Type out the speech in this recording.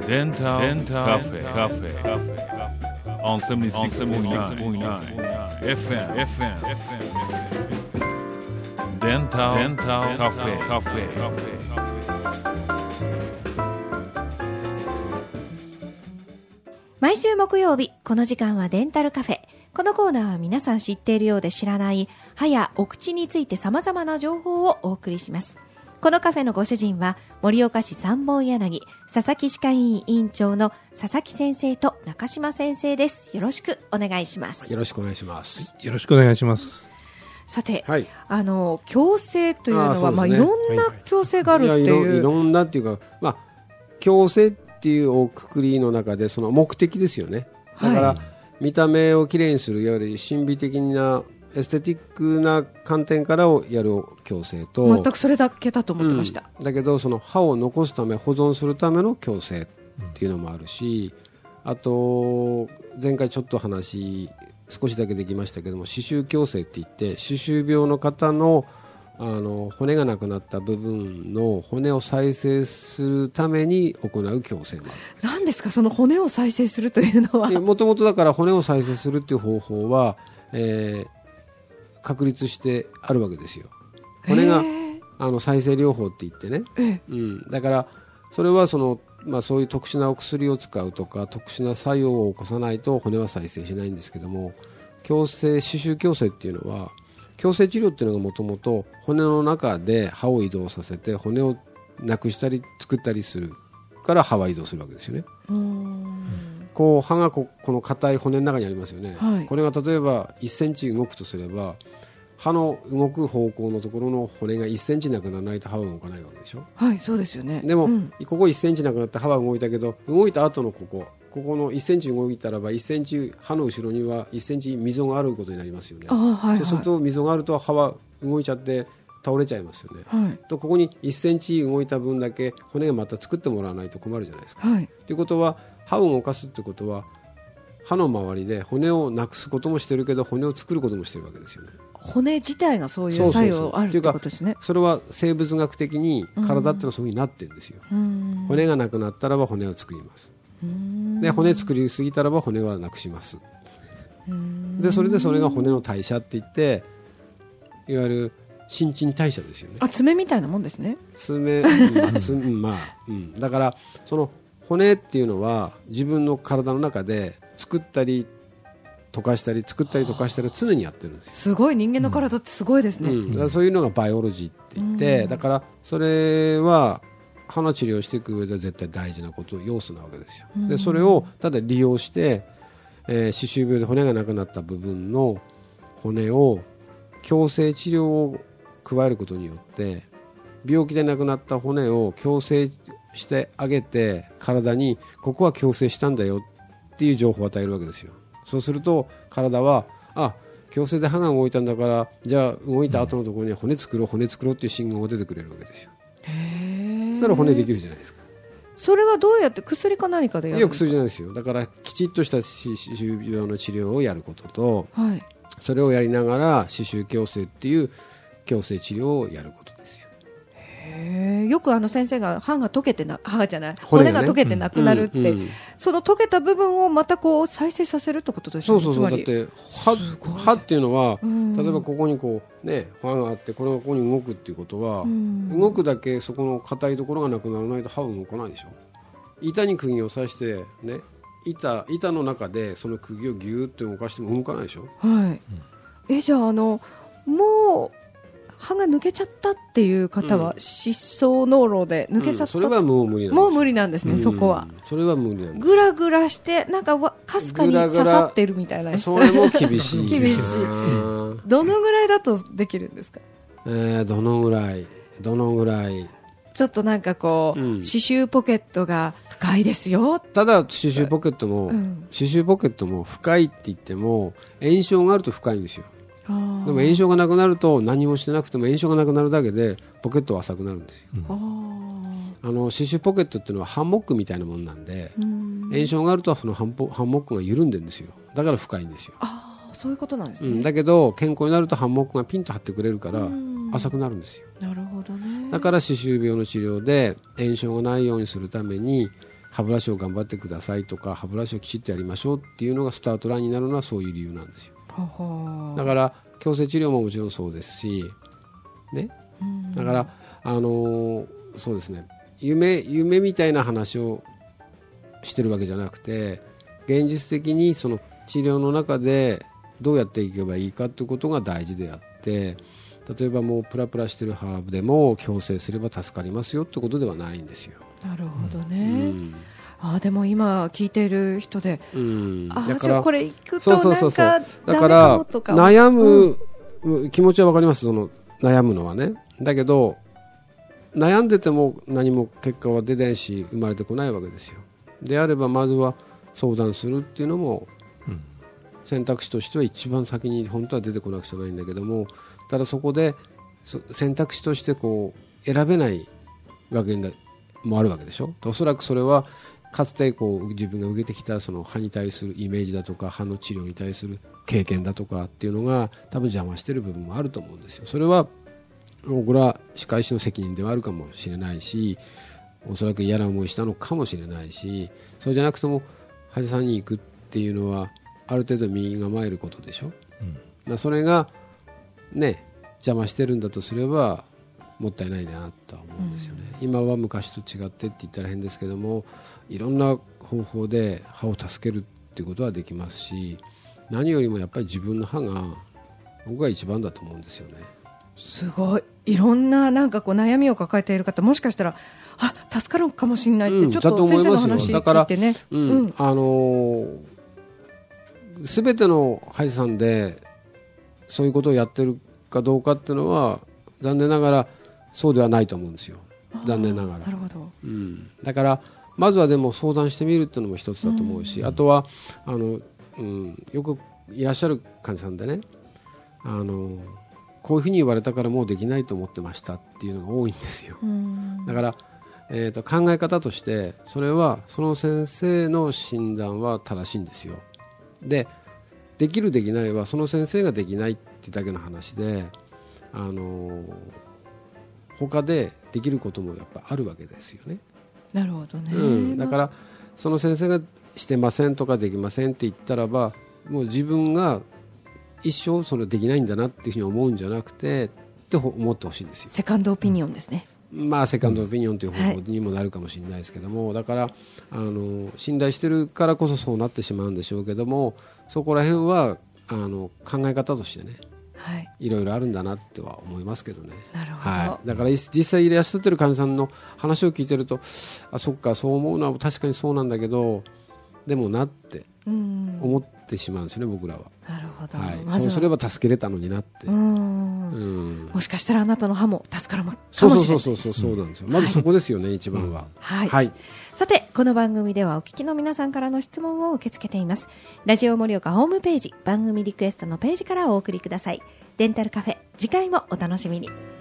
Dental Cafe on 76.9 FM Dental Cafe 毎週木曜日この時間はデンタルカフェ。このコーナーは皆さん知っているようで知らない歯やお口について様々な情報をお送りします。このカフェのご主人は盛岡市三本柳佐々木歯科医院委員長の佐々木先生と中島先生です。よろしくお願いします。 よろしくお願いします。 よろしくお願いします。 さて、 はい、 矯正というのは、いろんな矯正があるっていう、 いろんなっていうか、矯正っていうおくくりの中でその目的ですよね。だから、見た目をきれいにするいわゆる神秘的なエステティックな観点からをやる矯正と全くそれだけだと思ってました、 だけどその歯を残すため保存するための矯正っていうのもあるし、あと前回ちょっと話少しだけできましたけども歯周矯正っていって歯周病の方の骨がなくなった部分の骨を再生するために行う矯正もある。 何ですかその骨を再生するというのは。 もともとだから骨を再生するっていう方法は、確立してあるわけですよ。骨が再生療法って言ってね、だからそれはそういう特殊なお薬を使うとか特殊な作用を起こさないと骨は再生しないんですけども、歯周矯正っていうのは矯正治療っていうのがもともと骨の中で歯を移動させて骨をなくしたり作ったりするから歯は移動するわけですよね。こう歯がこの硬い骨の中にありますよね、これが例えば1センチ動くとすれば歯の動く方向のところの骨が1センチなくならないと歯は動かないわけでしょ。 はい、そうですよね。 でも、ここ1センチなくなって歯は動いたけど動いた後のここの1センチ動いたらば1センチ歯の後ろには1センチ溝があることになりますよね。そうすると溝があると歯は動いちゃって倒れちゃいますよね、とここに1センチ動いた分だけ骨がまた作ってもらわないと困るじゃないですか、ということは歯を動かすってことは歯の周りで骨をなくすこともしてるけど骨を作ることもしてるわけですよね。 骨自体がそういう作用あるってことですね。 それは生物学的に体ってのはそういう風になってるんですよ、骨がなくなったらば骨を作ります。で骨作りすぎたらば骨はなくします。でそれが骨の代謝って言っていわゆる新陳代謝ですよね。 爪みたいなもんですね。 だからその骨っていうのは自分の体の中で作ったり溶かしたり作ったり溶かしたりを常にやってるんですよ。 すごい人間の体ってすごいですね、 だからそういうのがバイオロジーって言って、だからそれは歯の治療をしていく上では絶対大事なこと要素なわけですよ。でそれをただ利用して、歯周病で骨がなくなった部分の骨を矯正治療を加えることによって病気でなくなった骨を矯正してあげて体にここは矯正したんだよっていう情報を与えるわけですよ。そうすると体は矯正で歯が動いたんだからじゃあ動いた後のところには骨作ろうっていう信号が出てくれるわけですよ。そしたら骨できるじゃないですか。 それはどうやって薬か何かでやるんですか？ 薬じゃないですよ。だからきちっとした歯周病の治療をやることと、それをやりながら歯周矯正っていう矯正治療をやることですよ。 よく先生が骨が溶けてなくなるって、その溶けた部分をまたこう再生させるってことですよね。 だって歯っていうのは、例えばここにこうね歯があってこれがここに動くっていうことは、動くだけそこの硬いところがなくならないと歯は動かないでしょ。板に釘を刺してね板の中でその釘をギューって動かしても動かないでしょ。 じゃあもう歯が抜けちゃったっていう方は、歯槽膿漏で抜けちゃった、 それはもう無理なんです。 もう無理なんですね、そこは。 それは無理なんです。 グラグラしてなんかかすかに刺さってるみたいな。 それも厳しい厳しい。どのぐらいだとできるんですか？ どのぐらいちょっとなんかこう、歯周ポケットが深いですよ。 ただ歯周ポケットも深いって言っても炎症があると深いんですよ。でも炎症がなくなると何もしてなくても炎症がなくなるだけでポケットは浅くなるんですよ。歯周ポケットっていうのはハンモックみたいなものなんで、炎症があるとそのハンモックが緩んでるんですよ。だから深いんですよ。 そういうことなんですね。 だけど健康になるとハンモックがピンと張ってくれるから浅くなるんですよ。 なるほどね。 だから歯周病の治療で炎症がないようにするために歯ブラシを頑張ってくださいとか歯ブラシをきちっとやりましょうっていうのがスタートラインになるのはそういう理由なんですよ。だから矯正治療ももちろんそうですし、ね、だから、そうですね、夢みたいな話をしてるわけじゃなくて、現実的にその治療の中でどうやっていけばいいかということが大事であって、例えばもうプラプラしてるハーブでも矯正すれば助かりますよってことではないんですよ。 なるほどね、でも今聞いている人で、 だからこれ行くとなんかだから悩む、気持ちは分かります。その悩むのはね。だけど悩んでても何も結果は出ないし生まれてこないわけですよ。であればまずは相談するっていうのも選択肢としては一番先に本当は出てこなくちゃないんだけども、ただそこで選択肢としてこう選べないわけもあるわけでしょ。おそらくそれはかつてこう自分が受けてきたその歯に対するイメージだとか歯の治療に対する経験だとかっていうのが多分邪魔している部分もあると思うんですよ。それはこれは歯科医師の責任ではあるかもしれないし、おそらく嫌な思いしたのかもしれないし、そうじゃなくても歯医者さんに行くっていうのはある程度身構えることでしょ、それがね邪魔してるんだとすればもったいないなとは思うんですよね、今は昔と違ってって言ったら変ですけども、いろんな方法で歯を助けるっていうことはできますし、何よりもやっぱり自分の歯が僕が一番だと思うんですよね。 すごいいろんななんかこう悩みを抱えている方、もしかしたら助かるかもしれないって、ちょっと先生の話聞いてね、全ての歯医者さんでそういうことをやってるかどうかっていうのは残念ながらそうではないと思うんですよ。残念ながら。 なるほど、 だからまずはでも相談してみるっていうのも一つだと思うし、あとはよくいらっしゃる患者さんでね、こういうふうに言われたからもうできないと思ってましたっていうのが多いんですよ。だから、考え方としてそれはその先生の診断は正しいんですよ。できるできないはその先生ができないってだけの話で、他でできることもやっぱあるわけですよね。 なるほどね、 だからその先生がしてませんとかできませんって言ったらば、もう自分が一生それできないんだなっていうふうに思うんじゃなくてって思ってほしいんですよ。 セカンドオピニオンですね、 セカンドオピニオンという方法にもなるかもしれないですけども、だから信頼してるからこそそうなってしまうんでしょうけども、そこら辺は考え方としてね、いろいろあるんだなっては思いますけどね。 なるほど、 だから実際いらっしゃってる患者さんの話を聞いてると、そっかそう思うのは確かにそうなんだけどでもなって思ってしまうんですよね、僕らは。 なるほど、 そうすれば助けれたのになって、 もしかしたらあなたの歯も助かるかもしれない。 そうなんですよ。まずそこですよね、一番は。 さてこの番組ではお聞きの皆さんからの質問を受け付けています。ラジオ盛岡ホームページ番組リクエストのページからお送りください。デンタルカフェ、次回もお楽しみに。